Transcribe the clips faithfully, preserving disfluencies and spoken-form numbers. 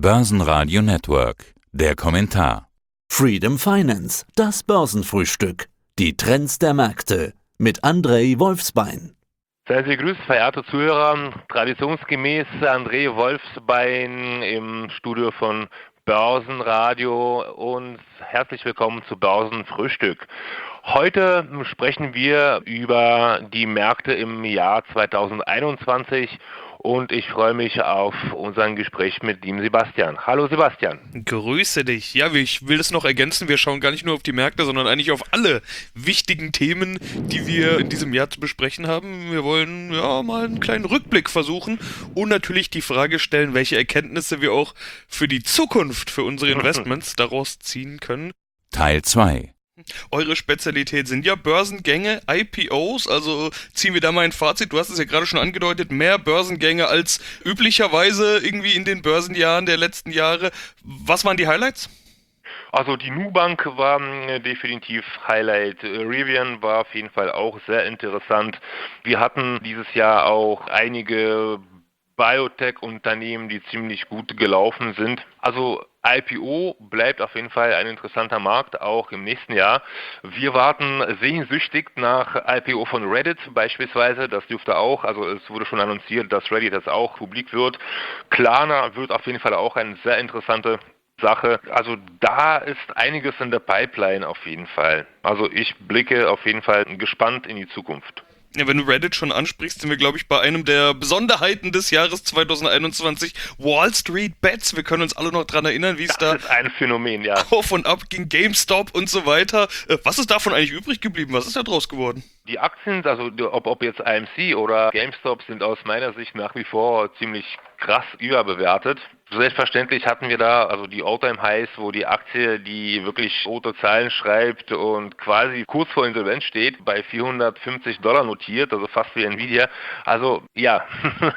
Börsenradio Network. Der Kommentar. Freedom Finance, das Börsenfrühstück. Die Trends der Märkte mit André Wolfsbein. Seien Sie gegrüßt, verehrte Zuhörer. Traditionsgemäß André Wolfsbein im Studio von Börsenradio und herzlich willkommen zu Börsenfrühstück. Heute sprechen wir über die Märkte im Jahr zweitausendeinundzwanzig und ich freue mich auf unser Gespräch mit dem Sebastian. Hallo Sebastian. Grüße dich. Ja, ich will das noch ergänzen, wir schauen gar nicht nur auf die Märkte, sondern eigentlich auf alle wichtigen Themen, die wir in diesem Jahr zu besprechen haben. Wir wollen ja mal einen kleinen Rückblick versuchen und natürlich die Frage stellen, welche Erkenntnisse wir auch für die Zukunft, für unsere Investments daraus ziehen können. Teil zwei. Eure Spezialität sind ja Börsengänge, I P Os, also ziehen wir da mal ein Fazit. Du hast es ja gerade schon angedeutet, mehr Börsengänge als üblicherweise irgendwie in den Börsenjahren der letzten Jahre. Was waren die Highlights? Also die Nubank war äh, definitiv Highlight. Äh, Rivian war auf jeden Fall auch sehr interessant. Wir hatten dieses Jahr auch einige Biotech-Unternehmen, die ziemlich gut gelaufen sind. Also I P O bleibt auf jeden Fall ein interessanter Markt, auch im nächsten Jahr. Wir warten sehnsüchtig nach I P O von Reddit beispielsweise. Das dürfte auch, also es wurde schon annonciert, dass Reddit jetzt auch publik wird. Klarna wird auf jeden Fall auch eine sehr interessante Sache. Also da ist einiges in der Pipeline auf jeden Fall. Also ich blicke auf jeden Fall gespannt in die Zukunft. Ja, wenn du Reddit schon ansprichst, sind wir, glaube ich, bei einem der Besonderheiten des Jahres zweitausendeinundzwanzig, Wall Street Bets. Wir können uns alle noch dran erinnern, wie es da Das ist ein Phänomen, ja. auf und ab ging, GameStop und so weiter. Was ist davon eigentlich übrig geblieben? Was ist da draus geworden? Die Aktien, also ob, ob jetzt I M C oder GameStop, sind aus meiner Sicht nach wie vor ziemlich krass überbewertet. Selbstverständlich hatten wir da also die All-Time-Highs, wo die Aktie, die wirklich rote Zahlen schreibt und quasi kurz vor Insolvenz steht, bei vierhundertfünfzig Dollar notiert, also fast wie Nvidia. Also ja,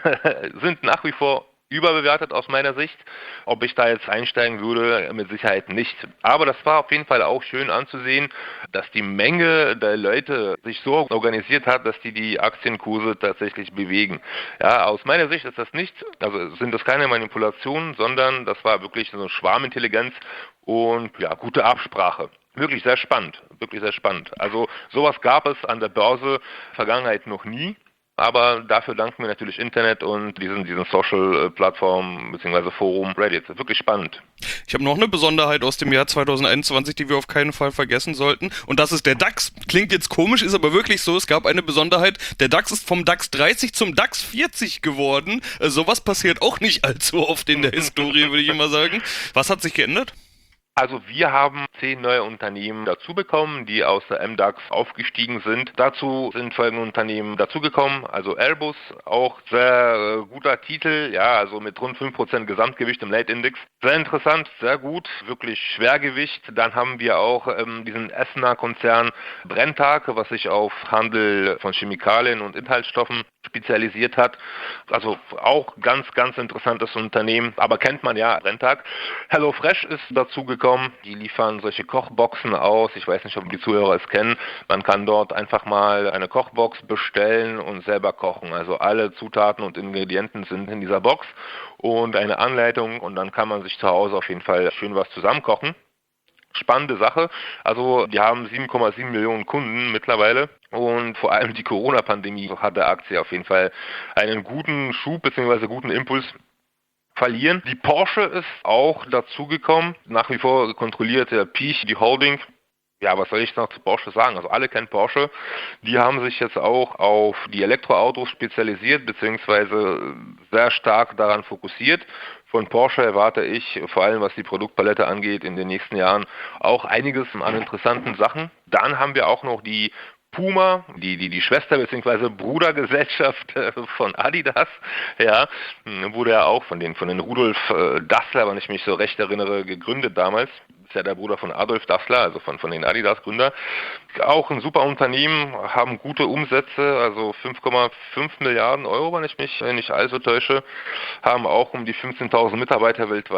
sind nach wie vor überbewertet aus meiner Sicht. Ob ich da jetzt einsteigen würde, mit Sicherheit nicht. Aber das war auf jeden Fall auch schön anzusehen, dass die Menge der Leute sich so organisiert hat, dass die die Aktienkurse tatsächlich bewegen. Ja, aus meiner Sicht ist das nicht, also sind das keine Manipulationen, sondern das war wirklich so eine Schwarmintelligenz und ja, gute Absprache. Wirklich sehr spannend, wirklich sehr spannend. Also sowas gab es an der Börse in der Vergangenheit noch nie. Aber dafür danken wir natürlich Internet und diesen, diesen Social-Plattformen bzw. Forum Reddit. Wirklich spannend. Ich habe noch eine Besonderheit aus dem Jahr zweitausendeinundzwanzig, die wir auf keinen Fall vergessen sollten. Und das ist der DAX. Klingt jetzt komisch, ist aber wirklich so. Es gab eine Besonderheit. Der DAX ist vom DAX dreißig zum DAX vierzig geworden. Äh, sowas passiert auch nicht allzu oft in der Historie, würde ich immer sagen. Was hat sich geändert? Also wir haben zehn neue Unternehmen dazu bekommen, die aus der M DAX aufgestiegen sind. Dazu sind folgende Unternehmen dazugekommen, also Airbus, auch sehr äh, guter Titel, ja, also mit rund fünf Prozent Gesamtgewicht im Leitindex. Sehr interessant, sehr gut, wirklich Schwergewicht. Dann haben wir auch ähm, diesen Essener Konzern Brenntag, was sich auf Handel von Chemikalien und Inhaltsstoffen spezialisiert hat. Also auch ganz, ganz interessantes Unternehmen, aber kennt man ja, Brenntag. HelloFresh ist dazugekommen. Die liefern solche Kochboxen aus. Ich weiß nicht, ob die Zuhörer es kennen. Man kann dort einfach mal eine Kochbox bestellen und selber kochen. Also alle Zutaten und Ingredienten sind in dieser Box und eine Anleitung und dann kann man sich zu Hause auf jeden Fall schön was zusammenkochen. Spannende Sache. Also die haben sieben Komma sieben Millionen Kunden mittlerweile und vor allem die Corona-Pandemie hat der Aktie auf jeden Fall einen guten Schub bzw. guten Impuls verlieren. Die Porsche ist auch dazugekommen. Nach wie vor kontrolliert der Piech die Holding. Ja, was soll ich noch zu Porsche sagen? Also alle kennen Porsche. Die haben sich jetzt auch auf die Elektroautos spezialisiert, beziehungsweise sehr stark daran fokussiert. Von Porsche erwarte ich, vor allem was die Produktpalette angeht, in den nächsten Jahren auch einiges an interessanten Sachen. Dann haben wir auch noch die Puma, die, die, die Schwester bzw. Brudergesellschaft von Adidas, ja, wurde ja auch von den, von den Rudolf Dassler, wenn ich mich so recht erinnere, gegründet damals. Ist ja der Bruder von Adolf Dassler, also von, von den Adidas-Gründer. Auch ein super Unternehmen, haben gute Umsätze, also fünf Komma fünf Milliarden Euro, wenn ich mich nicht allzu täusche, haben auch um die fünfzehntausend Mitarbeiter weltweit.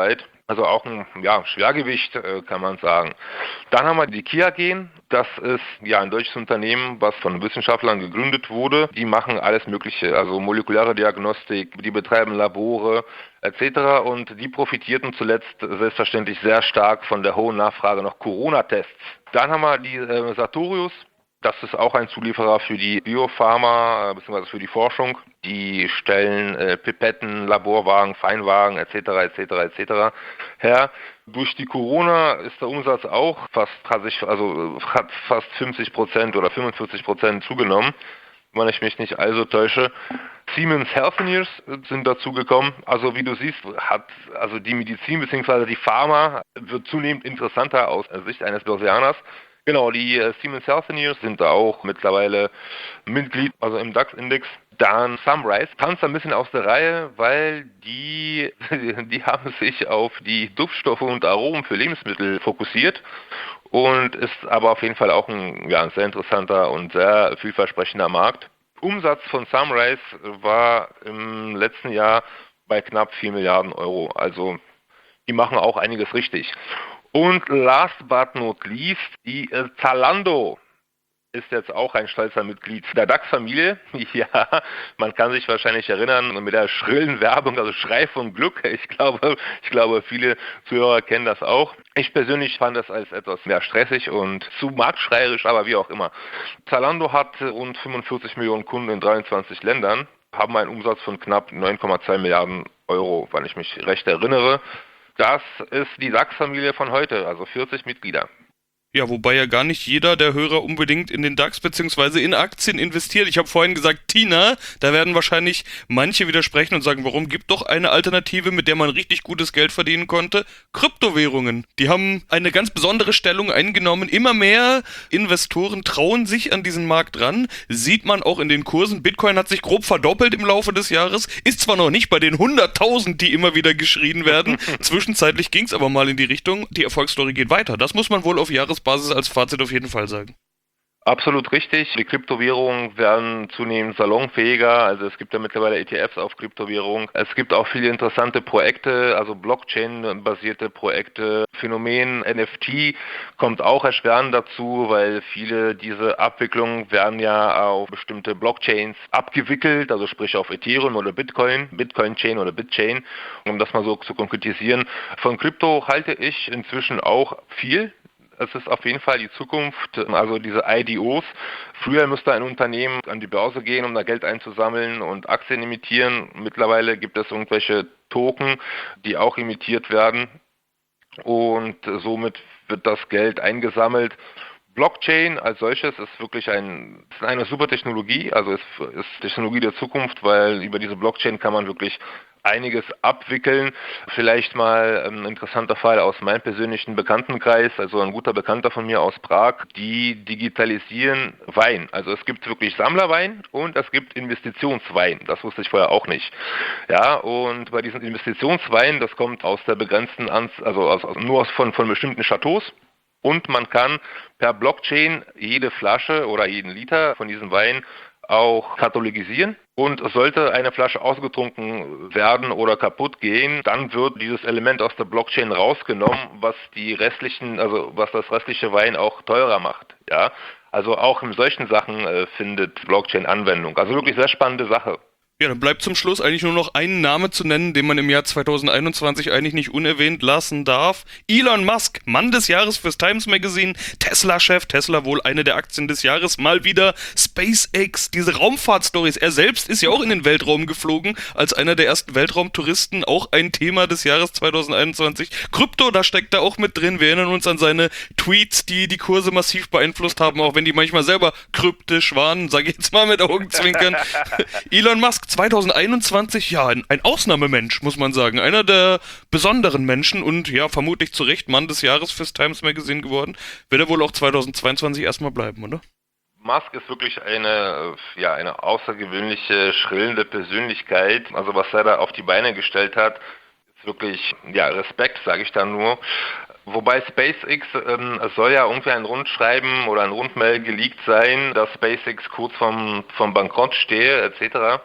Also auch ein ja, Schwergewicht, äh, kann man sagen. Dann haben wir die QIAGEN. Das ist ja ein deutsches Unternehmen, was von Wissenschaftlern gegründet wurde. Die machen alles Mögliche, also molekulare Diagnostik, die betreiben Labore et cetera. Und die profitierten zuletzt selbstverständlich sehr stark von der hohen Nachfrage nach Corona-Tests. Dann haben wir die äh, Sartorius. Das ist auch ein Zulieferer für die Biopharma bzw. für die Forschung. Die stellen äh, Pipetten, Laborwagen, Feinwagen et cetera et cetera et cetera her. Durch die Corona ist der Umsatz auch fast hat sich, also hat fast fünfzig Prozent oder fünfundvierzig Prozent zugenommen, wenn ich mich nicht also täusche. Siemens Healthineers sind dazu gekommen. Also wie du siehst, hat also die Medizin bzw. die Pharma wird zunehmend interessanter aus Sicht eines Börsianers. Genau, die äh, Siemens Healthineers sind da auch mittlerweile Mitglied, also im DAX-Index. Dann Sunrise tanzt ein bisschen aus der Reihe, weil die, die haben sich auf die Duftstoffe und Aromen für Lebensmittel fokussiert und ist aber auf jeden Fall auch ein, ja, ein sehr interessanter und sehr vielversprechender Markt. Umsatz von Sunrise war im letzten Jahr bei knapp vier Milliarden Euro, also die machen auch einiges richtig. Und last but not least, die äh, Zalando ist jetzt auch ein stolzer Mitglied der DAX-Familie. Ja, man kann sich wahrscheinlich erinnern mit der schrillen Werbung, also Schrei vom Glück. Ich glaube, ich glaube, viele Zuhörer kennen das auch. Ich persönlich fand das als etwas mehr stressig und zu marktschreierisch, aber wie auch immer. Zalando hat rund fünfundvierzig Millionen Kunden in dreiundzwanzig Ländern, haben einen Umsatz von knapp neun Komma zwei Milliarden Euro, wenn ich mich recht erinnere. Das ist die DAX-Familie von heute, also vierzig Mitglieder. Ja, wobei ja gar nicht jeder der Hörer unbedingt in den DAX bzw. in Aktien investiert. Ich habe vorhin gesagt, Tina, da werden wahrscheinlich manche widersprechen und sagen, warum gibt doch eine Alternative, mit der man richtig gutes Geld verdienen konnte? Kryptowährungen. Die haben eine ganz besondere Stellung eingenommen. Immer mehr Investoren trauen sich an diesen Markt ran. Sieht man auch in den Kursen. Bitcoin hat sich grob verdoppelt im Laufe des Jahres. Ist zwar noch nicht bei den hunderttausend, die immer wieder geschrien werden. Zwischenzeitlich ging es aber mal in die Richtung. Die Erfolgsstory geht weiter. Das muss man wohl auf Jahres Basis als Fazit auf jeden Fall sagen. Absolut richtig. Die Kryptowährungen werden zunehmend salonfähiger. Also es gibt ja mittlerweile E T Fs auf Kryptowährungen. Es gibt auch viele interessante Projekte, also Blockchain-basierte Projekte. Phänomen N F T kommt auch erschwerend dazu, weil viele diese Abwicklungen werden ja auf bestimmte Blockchains abgewickelt, also sprich auf Ethereum oder Bitcoin, Bitcoin-Chain oder Bitchain, um das mal so zu konkretisieren. Von Krypto halte ich inzwischen auch viel. Es ist auf jeden Fall die Zukunft, also diese I D Os. Früher müsste ein Unternehmen an die Börse gehen, um da Geld einzusammeln und Aktien emittieren. Mittlerweile gibt es irgendwelche Token, die auch emittiert werden und somit wird das Geld eingesammelt. Blockchain als solches ist wirklich ein, ist eine super Technologie, also es ist Technologie der Zukunft, weil über diese Blockchain kann man wirklich einiges abwickeln. Vielleicht mal ein interessanter Fall aus meinem persönlichen Bekanntenkreis, also ein guter Bekannter von mir aus Prag, die digitalisieren Wein. Also es gibt wirklich Sammlerwein und es gibt Investitionswein. Das wusste ich vorher auch nicht. Ja, und bei diesen Investitionswein, das kommt aus der begrenzten, Anz- also aus, aus, nur aus, von, von bestimmten Chateaus. Und man kann per Blockchain jede Flasche oder jeden Liter von diesem Wein auch katalogisieren. Und sollte eine Flasche ausgetrunken werden oder kaputt gehen, dann wird dieses Element aus der Blockchain rausgenommen, was die restlichen, also was das restliche Wein auch teurer macht. Ja, also auch in solchen Sachen äh, findet Blockchain Anwendung. Also wirklich sehr spannende Sache. Ja, dann bleibt zum Schluss eigentlich nur noch einen Name zu nennen, den man im Jahr zwanzig einundzwanzig eigentlich nicht unerwähnt lassen darf. Elon Musk, Mann des Jahres fürs Times Magazine, Tesla-Chef, Tesla wohl eine der Aktien des Jahres, mal wieder SpaceX, diese Raumfahrtstories. Er selbst ist ja auch in den Weltraum geflogen, als einer der ersten Weltraumtouristen, auch ein Thema des Jahres zwanzig einundzwanzig. Krypto, da steckt er auch mit drin. Wir erinnern uns an seine Tweets, die die Kurse massiv beeinflusst haben, auch wenn die manchmal selber kryptisch waren, sage ich jetzt mal mit Augenzwinkern. Elon Musk, zwanzig einundzwanzig, ja, ein, ein Ausnahmemensch, muss man sagen. Einer der besonderen Menschen und ja, vermutlich zu Recht Mann des Jahres fürs Times Magazine geworden. Wird er wohl auch zwanzig zweiundzwanzig erstmal bleiben, oder? Musk ist wirklich eine, ja, eine außergewöhnliche, schrillende Persönlichkeit. Also was er da auf die Beine gestellt hat, ist wirklich, ja, Respekt, sage ich da nur. Wobei SpaceX, ähm, es soll ja irgendwie ein Rundschreiben oder ein Rundmail geleakt sein, dass SpaceX kurz vom, vom Bankrott stehe, et cetera.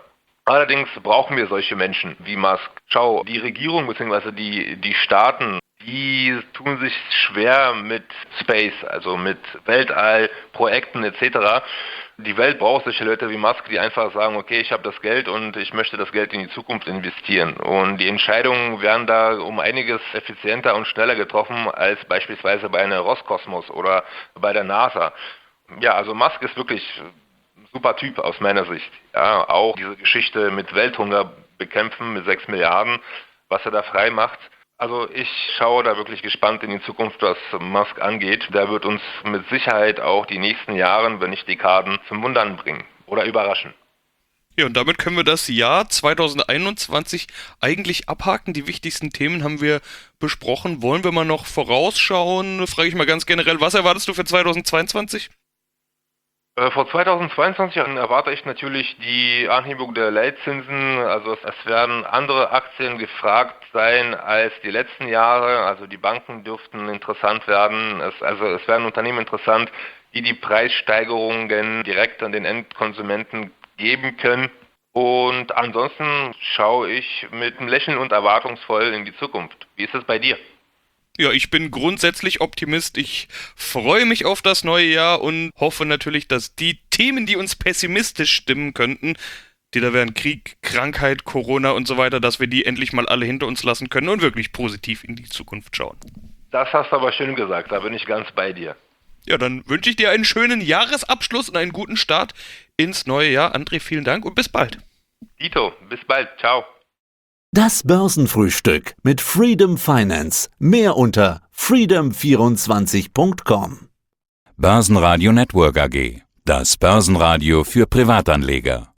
Allerdings brauchen wir solche Menschen wie Musk. Schau, die Regierung bzw. die, die Staaten, die tun sich schwer mit Space, also mit Weltallprojekten et cetera. Die Welt braucht solche Leute wie Musk, die einfach sagen, okay, ich habe das Geld und ich möchte das Geld in die Zukunft investieren. Und die Entscheidungen werden da um einiges effizienter und schneller getroffen als beispielsweise bei einer Roskosmos oder bei der NASA. Ja, also Musk ist wirklich ein super Typ aus meiner Sicht. Ja, auch diese Geschichte mit Welthunger bekämpfen mit sechs Milliarden, was er da frei macht. Also ich schaue da wirklich gespannt in die Zukunft, was Musk angeht. Der wird uns mit Sicherheit auch die nächsten Jahre, wenn nicht Dekaden, zum Wundern bringen oder überraschen. Ja, und damit können wir das Jahr zwanzig einundzwanzig eigentlich abhaken. Die wichtigsten Themen haben wir besprochen. Wollen wir mal noch vorausschauen? Frage ich mal ganz generell, was erwartest du für zwanzig zweiundzwanzig? Vor zwanzig zweiundzwanzig erwarte ich natürlich die Anhebung der Leitzinsen. Also es werden andere Aktien gefragt sein als die letzten Jahre. Also die Banken dürften interessant werden. Es, also es werden Unternehmen interessant, die die Preissteigerungen direkt an den Endkonsumenten geben können. Und ansonsten schaue ich mit einem Lächeln und erwartungsvoll in die Zukunft. Wie ist es bei dir? Ja, ich bin grundsätzlich Optimist. Ich freue mich auf das neue Jahr und hoffe natürlich, dass die Themen, die uns pessimistisch stimmen könnten, die da wären Krieg, Krankheit, Corona und so weiter, dass wir die endlich mal alle hinter uns lassen können und wirklich positiv in die Zukunft schauen. Das hast du aber schön gesagt, da bin ich ganz bei dir. Ja, dann wünsche ich dir einen schönen Jahresabschluss und einen guten Start ins neue Jahr. André, vielen Dank und bis bald. Dito, bis bald. Ciao. Das Börsenfrühstück mit Freedom Finance. Mehr unter freedom vierundzwanzig punkt com. Börsenradio Network A G. Das Börsenradio für Privatanleger.